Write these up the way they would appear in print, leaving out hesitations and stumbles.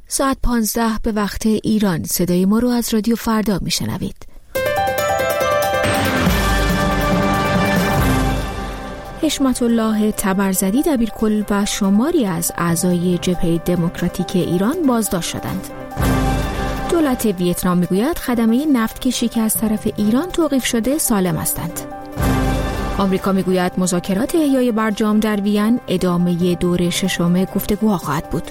ساعت 15 به وقت ایران. صدای ما رو از رادیو فردا میشنوید. حشمت الله تبرزدی دبیرکل و شماری از اعضای جبهه دموکراتیک ایران بازداشت شدند. دولت ویتنام میگوید خدمه نفتکشی که از طرف ایران توقیف شده سالم هستند. آمریکا میگوید مذاکرات احیای برجام در وین ادامه دور ششم گفتگوها خواهد بود.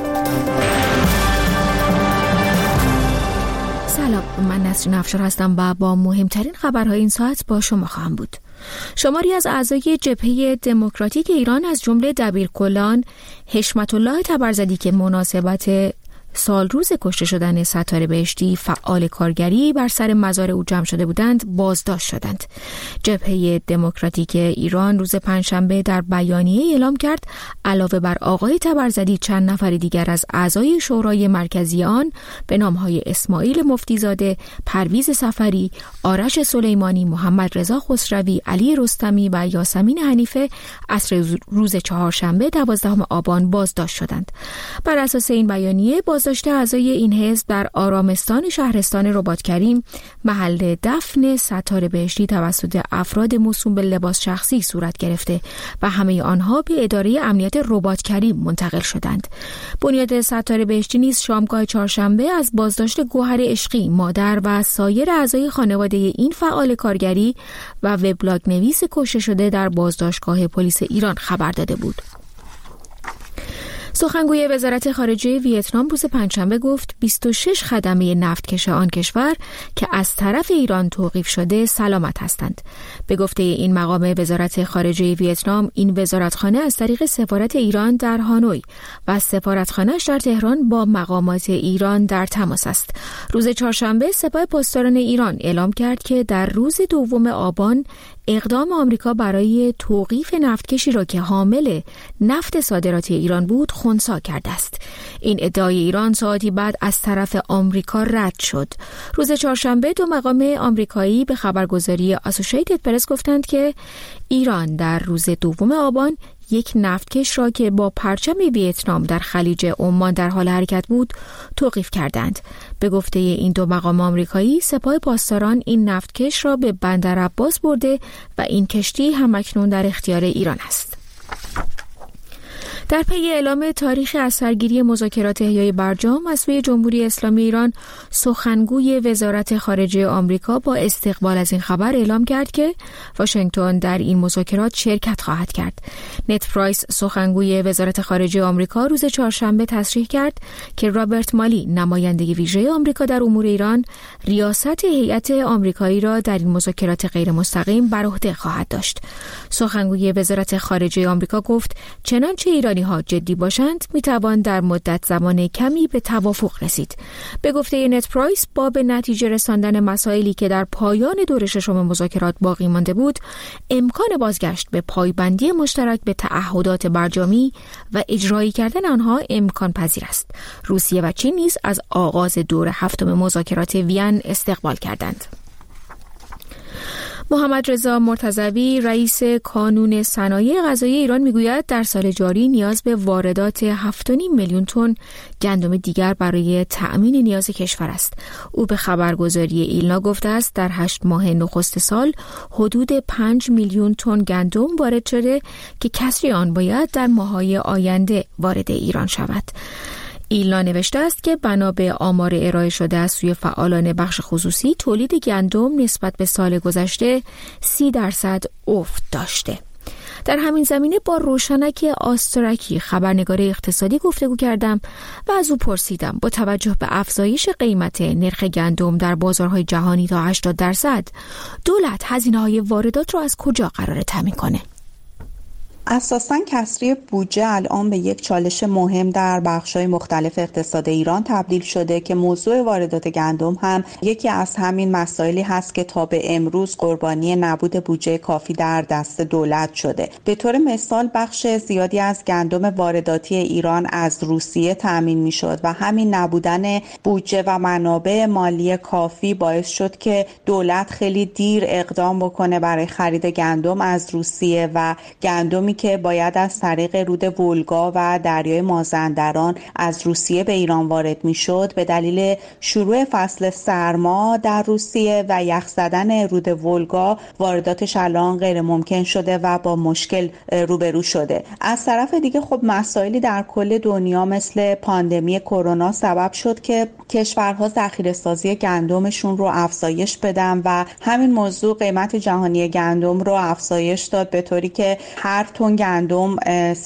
سلام، من نسرین افشار هستم و با مهمترین خبرهای این ساعت با شما خواهم بود. شماری از اعضای جبهه دموکراتیک ایران از جمله دبیرکلان حشمت الله تبرزدی که مناسبت سال روز کشته شدن ستاره بهشتی فعال کارگری بر سر مزار او جمع شده بودند بازداشت شدند. جبهه دموکراتیک ایران روز پنجشنبه در بیانیه اعلام کرد علاوه بر آقای تبرزدی چند نفر دیگر از اعضای شورای مرکزی آن به نامهای اسماعیل مفتیزاده، پرویز سفری، آرش سلیمانی، محمد رضا خسروی، علی رستمی و یاسمین حنیفه عصر روز چهارشنبه 12 آبان بازداشت شدند. بر اساس این بیانیه بازداشت اعضای این حزب در آرامستان شهرستان رباطکریم محل دفن ستاره بهشتی توسط افراد موسوم به لباس شخصی صورت گرفته و همه آنها به اداره امنیت رباطکریم منتقل شدند. بنیاد ستاره بهشتی نیز شامگاه چهارشنبه از بازداشت گوهر عشقی، مادر و سایر اعضای خانواده این فعال کارگری و وبلاگ نویس کشته شده در بازداشتگاه پلیس ایران خبر داده بود. سخنگوی وزارت خارجه ویتنام روز پنجشنبه گفت 26 خدمه نفتکش آن کشور که از طرف ایران توقیف شده سلامت هستند. به گفته این مقام وزارت خارجه ویتنام، این وزارتخانه از طریق سفارت ایران در هانوی و سفارتخانه‌اش در تهران با مقامات ایران در تماس است. روز چهارشنبه سپاه پاسداران ایران اعلام کرد که در روز 2 آبان اقدام آمریکا برای توقیف نفتکشی را که حامل نفت صادرات ایران بود خنثی کرده است. این ادعای ایران ساعتی بعد از طرف آمریکا رد شد. روز چهارشنبه 2 مقام آمریکایی به خبرگزاری اسوسییتد پرس گفتند که ایران در روز 2 آبان یک نفتکش را که با پرچم ویتنام در خلیج عمان در حال حرکت بود توقیف کردند. به گفته این 2 مقام آمریکایی، سپاه پاسداران این نفتکش را به بندر عباس برده و این کشتی همکنون در اختیار ایران است. در پی اعلام تاریخ از سرگیری مذاکرات احیای برجام از سوی جمهوری اسلامی ایران، سخنگوی وزارت خارجه آمریکا با استقبال از این خبر اعلام کرد که واشنگتن در این مذاکرات شرکت خواهد کرد. نت پرایس، سخنگوی وزارت خارجه آمریکا، روز چهارشنبه تصریح کرد که رابرت مالی، نماینده ویژه آمریکا در امور ایران، ریاست هیئت آمریکایی را در این مذاکرات غیر مستقیم بر عهده خواهد داشت. سخنگوی وزارت خارجه آمریکا گفت چنانچه ایرانی‌ها جدی باشند میتوان در مدت زمان کمی به توافق رسید. به گفته نت پرایس، با به نتیجه رساندن مسائلی که در پایان دور ششم مذاکرات باقی مانده بود، امکان بازگشت به پایبندی مشترک به تعهدات برجامی و اجرایی کردن آنها امکان پذیر است. روسیه و چین نیز از آغاز دور 7 مذاکرات وین استقبال کردند. محمد رضا مرتضوی، رئیس کانون صنایع غذایی ایران، میگوید در سال جاری نیاز به واردات 7.5 میلیون تن گندم دیگر برای تأمین نیاز کشور است. او به خبرگزاری ایلنا گفته است در 8 ماه نخست سال حدود 5 میلیون تن گندم وارد شده که کسری آن باید در ماه‌های آینده وارد ایران شود. ایلنا نوشته است که بنا به آمار ارائه شده از سوی فعالان بخش خصوصی، تولید گندم نسبت به سال گذشته 30% افت داشته. در همین زمینه با روشنک آسترکی، خبرنگار اقتصادی، گفتگو کردم و از او پرسیدم با توجه به افزایش قیمت نرخ گندم در بازارهای جهانی تا 80%، دولت هزینه‌های واردات را از کجا قراره تامین کنه؟ اساساً کسری بودجه الان به یک چالش مهم در بخش‌های مختلف اقتصاد ایران تبدیل شده که موضوع واردات گندم هم یکی از همین مسائلی هست که تا به امروز قربانی نبود بودجه کافی در دست دولت شده. به طور مثال بخش زیادی از گندم وارداتی ایران از روسیه تامین می‌شد و همین نبودن بودجه و منابع مالی کافی باعث شد که دولت خیلی دیر اقدام بکنه برای خرید گندم از روسیه و گندمی گندمی که باید از طریق رود ولگا و دریای مازندران از روسیه به ایران وارد میشد، به دلیل شروع فصل سرما در روسیه و یخ زدن رود ولگا وارداتش الان غیر ممکن شده و با مشکل روبرو شده. از طرف دیگه خب مسائلی در کل دنیا مثل پاندمی کرونا سبب شد که کشورها ذخیره‌سازی گندمشون رو افزایش بدن و همین موضوع قیمت جهانی گندم رو افزایش داد، به طوری که هر تن گندم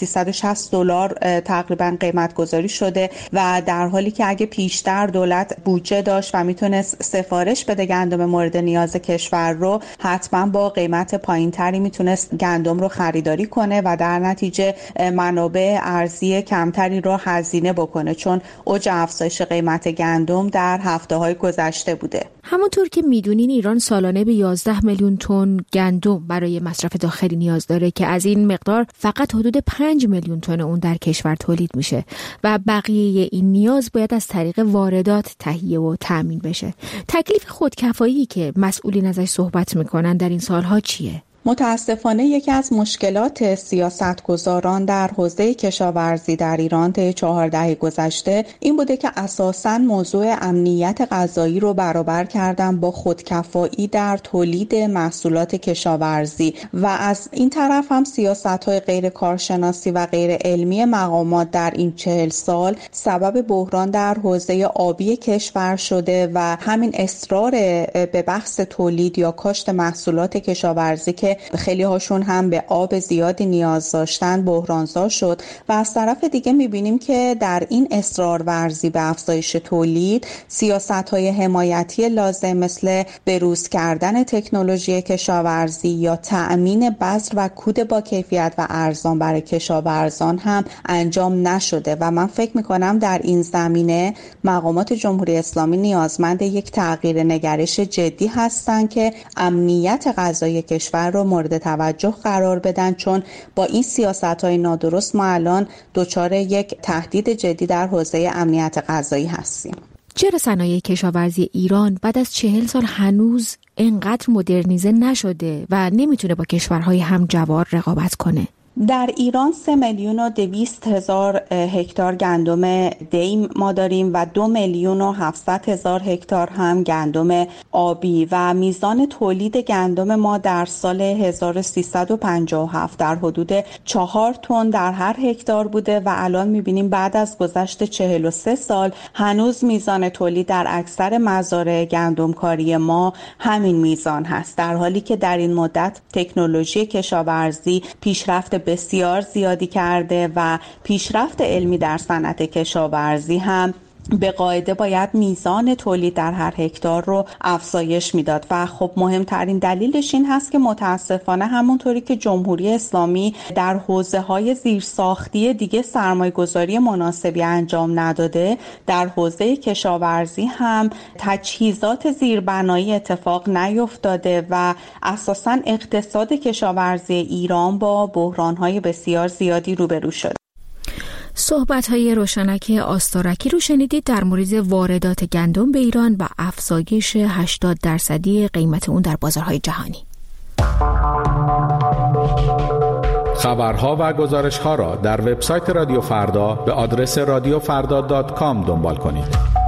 $360 تقریبا قیمت گذاری شده و در حالی که اگه پیشتر دولت بودجه داشت و میتونست سفارش بده گندم مورد نیاز کشور رو، حتما با قیمت پایینتری میتونست گندم رو خریداری کنه و در نتیجه منابع ارزی کمتری رو هزینه بکنه، چون اوج افزایش قیمت گندم در هفته‌های گذشته بوده. همونطور که میدونین ایران سالانه به 11 میلیون تن گندم برای مصرف داخلی نیاز داره که از این مقدار فقط حدود 5 میلیون تن اون در کشور تولید میشه و بقیه این نیاز باید از طریق واردات تهیه و تامین بشه. تکلیف خودکفایی که مسئولین ازش صحبت میکنن در این سالها چیه؟ متاسفانه یکی از مشکلات سیاستگزاران در حوزه کشاورزی در ایران طی 4 دهه گذشته این بوده که اساساً موضوع امنیت غذایی رو برابر کردن با خودکفایی در تولید محصولات کشاورزی و از این طرف هم سیاست‌های غیر کارشناسی و غیر علمی مقامات در این 40 سال سبب بحران در حوزه آبی کشور شده و همین اصرار به بحث تولید یا کاشت محصولات کشاورزی که خیلی هاشون هم به آب زیادی نیاز داشتن بحرانزا شد و از طرف دیگه میبینیم که در این اصرار ورزی به افزایش تولید سیاست‌های حمایتی لازم مثل بروز کردن تکنولوژی کشاورزی یا تأمین بذر و کود با کیفیت و ارزان برای کشاورزان هم انجام نشده و من فکر میکنم در این زمینه مقامات جمهوری اسلامی نیازمند یک تغییر نگرش جدی هستند که امنیت غذایی کشور رو مورد توجه قرار بدن، چون با این سیاست‌های نادرست ما الان دچار یک تهدید جدی در حوزه امنیت غذایی هستیم. چرا صنایع کشاورزی ایران بعد از 40 سال هنوز اینقدر مدرنیزه نشده و نمیتونه با کشورهای همجوار رقابت کنه؟ در ایران 3,200,000 هکتار گندم دیم ما داریم و 2,700,000 هکتار هم گندم آبی و میزان تولید گندم ما در سال 1357 در حدود 4 تن در هر هکتار بوده و الان میبینیم بعد از گذشت 43 سال هنوز میزان تولید در اکثر مزارع گندمکاری ما همین میزان هست، در حالی که در این مدت تکنولوژی کشاورزی پیشرفت بسیار زیادی کرده و پیشرفت علمی در صنعت کشاورزی هم به قاعده باید میزان تولید در هر هکتار رو افزایش میداد و خب مهمترین دلیلش این هست که متاسفانه همونطوری که جمهوری اسلامی در حوزه‌های زیرساختی دیگه سرمایه‌گذاری مناسبی انجام نداده، در حوزه کشاورزی هم تجهیزات زیربنایی اتفاق نیفتاده و اساساً اقتصاد کشاورزی ایران با بحران‌های بسیار زیادی روبرو شده. صحبت‌های روشنک آستارکی رو شنیدید در مورد واردات گندم به ایران و افزایش 80% قیمت اون در بازارهای جهانی. خبرها و گزارش‌ها را در وبسایت رادیو فردا به آدرس radiofarda.com دنبال کنید.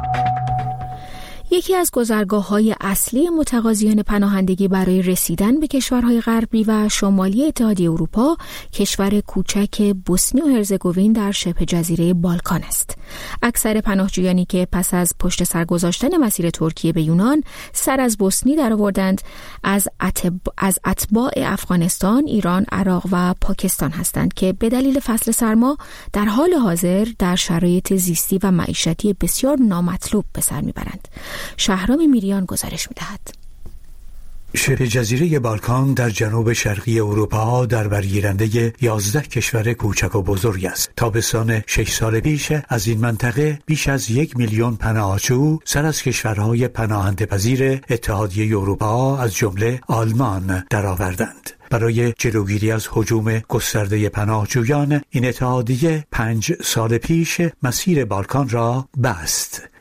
یکی از گذرگاه‌های اصلی متقاضیان پناهندگی برای رسیدن به کشورهای غربی و شمالی اتحادیه اروپا کشور کوچک بوسنی و هرزگوین در شبه جزیره بالکان است. اکثر پناهجویانی که پس از پشت سر گذاشتن مسیر ترکیه به یونان سر از بوسنی درآوردند از اتباع افغانستان، ایران، عراق و پاکستان هستند که به دلیل فصل سرما در حال حاضر در شرایط زیستی و معیشتی بسیار نامطلوب به سر میبرند. شهرام میریان گزارش می‌دهد. شبه جزیره بالکان در جنوب شرقی اروپا در برگیرنده 11 کشور کوچک و بزرگ است. تابستان 6 سال پیش از این منطقه بیش از 1 میلیون پناهجو سر از کشورهای پناهنده‌پذیر اتحادیه اروپا از جمله آلمان درآوردند. برای جلوگیری از هجوم گسترده پناهجویان این اتحادیه 5 سال پیش مسیر بالکان را بست.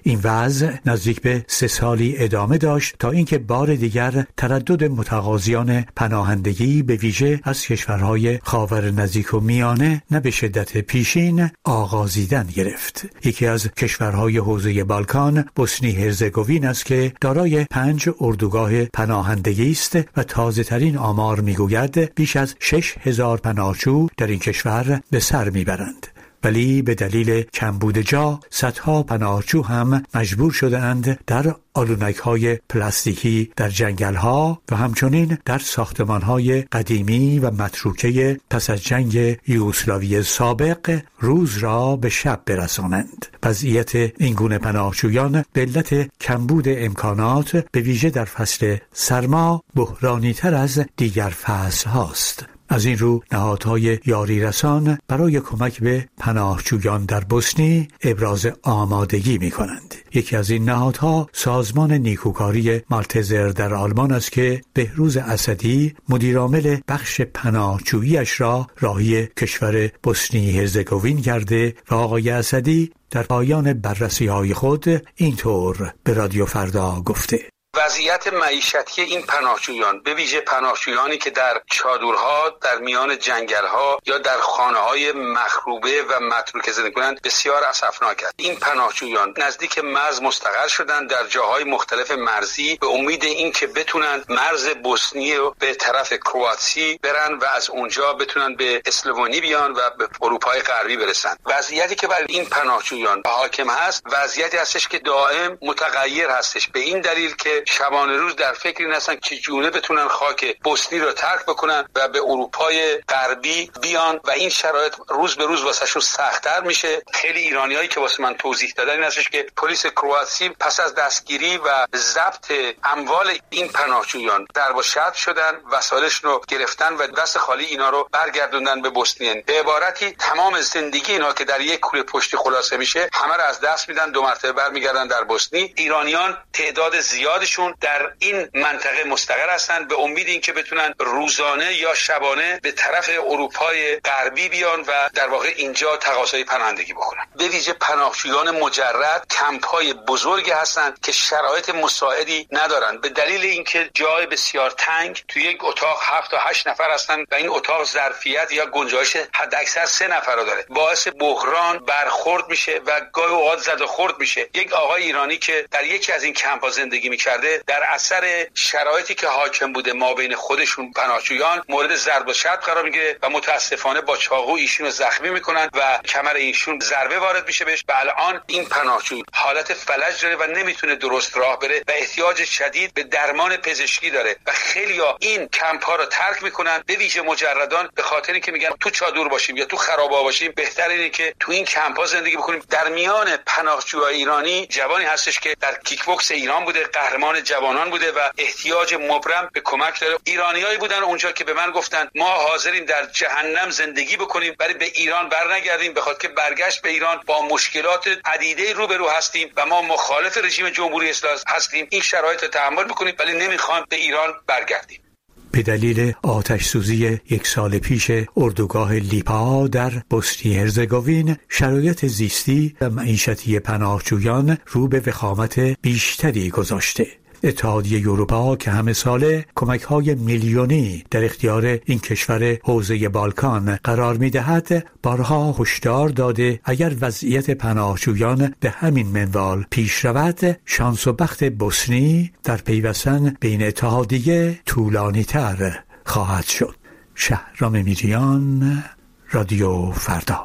این وضع نزدیک به 3 سالی ادامه داشت تا اینکه بار دیگر تردد متقاضیان پناهندگی به ویژه از کشورهای خاور نزدیک و میانه نه به شدت پیشین آغازیدن گرفت. یکی از کشورهای حوزه بالکان بوسنی هرزگوین است که دارای 5 اردوگاه پناهندگی است و تازه ترین آمار میگوید بیش از 6,000 پناهجو در این کشور به سر میبرند. ولی به دلیل کمبود جا صدها پناهجو هم مجبور شدند در آلونک‌های پلاستیکی در جنگل‌ها و همچنین در ساختمان‌های قدیمی و متروکه پس از جنگ یوگسلاوی سابق روز را به شب برسانند. وضعیت این گونه پناهجویان به علت کمبود امکانات به ویژه در فصل سرما بحرانی‌تر از دیگر فصل‌هاست. از این رو نهادهای یاری رسان برای کمک به پناهجویان در بوسنی ابراز آمادگی می کنند. یکی از این نهادها سازمان نیکوکاری مالتزر در آلمان است که بهروز اسدی مدیرعامل بخش پناهجویی‌اش را راهی کشور بوسنی هرزگوین کرده و آقای اسدی در پایان بررسی‌های خود اینطور به رادیو فردا گفته: وضعیت معیشتی این پناهجویان به ویژه پناهجویانی که در چادرها در میان جنگل‌ها یا در خانه‌های مخروبه و متروکه زندگی کنند بسیار اسفناک است. این پناهجویان نزدیک مرز مستقر شدند در جاهای مختلف مرزی به امید اینکه بتونند مرز بوسنی رو به طرف کرواسی برن و از اونجا بتونن به اسلوونی بیان و به اروپای غربی برسن. وضعیتی که برای این پناهجویان حاکم هست وضعیتی هستش که دائم متغیر هستش، به این دلیل که شبانه روز در فکر این هستن که چگونه بتونن خاک بوسنی رو ترک بکنن و به اروپای غربی بیان و این شرایط روز به روز واسهشون سخت‌تر میشه. خیلی ایرانیایی که واسه من توضیح دادن این هستش که پلیس کرواسی پس از دستگیری و ضبط اموال این پناهجویان در با شرط شدن، وسایلشون رو گرفتن و دست خالی اینا رو برگردوندن به بوسنیان. به عبارتی تمام زندگی اینا که در یک کوره پشتی خلاصه میشه همه رو از دست میدن، 2 مرتبه برمیگردن در بوسنی. ایرانیان تعداد زیادشون در این منطقه مستقر هستند به امید اینکه بتونن روزانه یا شبانه به طرف اروپای غربی بیان و در واقع اینجا تقاضای پناهندگی بکنن. به ویژه پناهجویان مجرد کمپ‌های بزرگی هستند که شرایط مساعدی ندارند به دلیل اینکه جای بسیار تنگ، توی یک اتاق 7 تا 8 نفر هستند و این اتاق ظرفیت یا گنجایش حداکثر 3 نفر رو داره. باعث بحران برخورد میشه و گاهی اوقات زد و خورد میشه. یک آقای ایرانی که در یکی از این کمپ‌ها زندگی می‌کرده در اثر شرایطی که حاکم بوده ما بین خودشون پناهجویان مورد ضرب و شتم قرار میگیره و متاسفانه با چاقو ایشون رو زخمی میکنن و کمر ایشون ضربه وارد میشه بهش و الان این پناهجو حالت فلج داره و نمیتونه درست راه بره و احتیاج شدید به درمان پزشکی داره و خیلیا این کمپ ها رو ترک میکنن، به ویژه مجردان، به خاطر اینکه میگن تو چادر باشیم یا تو خرابه‌ها باشیم بهتره اینه که تو این کمپ ها زندگی بکنیم. در میان پناهجوهای ایرانی جوانی هستش که در کیک بوکس ایران بوده، قهرمان جوانان بوده و احتیاج مبرم به کمک داره. ایرانیایی بودن اونجا که به من گفتن ما حاضریم در جهنم زندگی بکنیم ولی به ایران برنگردیم، بخاطر که برگشت به ایران با مشکلات عدیده روبرو هستیم و ما مخالف رژیم جمهوری اسلامی هستیم. این شرایط رو تحمل میکنیم ولی نمیخوام به ایران برگردیم. به دلیل آتش سوزی 1 سال پیش اردوگاه لیپا در بوسنی هرزگوین شرایط زیستی و معیشتی پناهجویان رو به وخامت بیشتری گذاشته. اتحادیه اروپا که همه ساله کمک‌های میلیونی در اختیار این کشور حوزه بالکان قرار می‌دهد بارها هشدار داده اگر وضعیت پناهجویان به همین منوال پیش رود شانس و بخت بوسنی در پیوستن بین اتحادیه طولانی‌تر خواهد شد. شهرام میریان، رادیو فردا.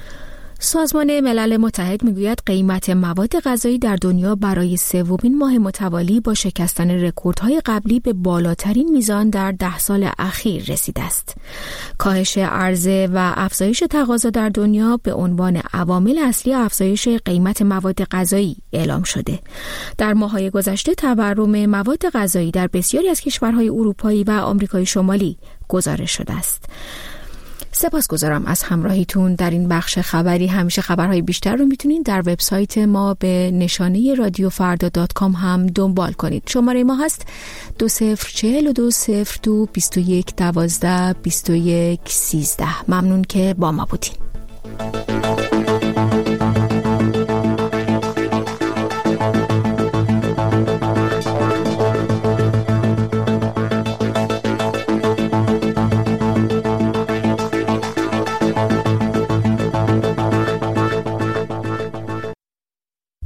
سازمان ملل متحد میگوید قیمت مواد غذایی در دنیا برای 3مین ماه متوالی با شکستن رکوردهای قبلی به بالاترین میزان در 10 سال اخیر رسیده است. کاهش عرضه و افزایش تقاضا در دنیا به عنوان عوامل اصلی افزایش قیمت مواد غذایی اعلام شده. در ماه‌های گذشته تورم مواد غذایی در بسیاری از کشورهای اروپایی و آمریکای شمالی گزارش شده است. سپاسگزارم از همراهیتون در این بخش خبری. همیشه خبرهای بیشتر رو میتونید در وبسایت ما به نشانه رادیوفردا.com هم دنبال کنید. شماره ما هست 20420221122113. ممنون که با ما بودین.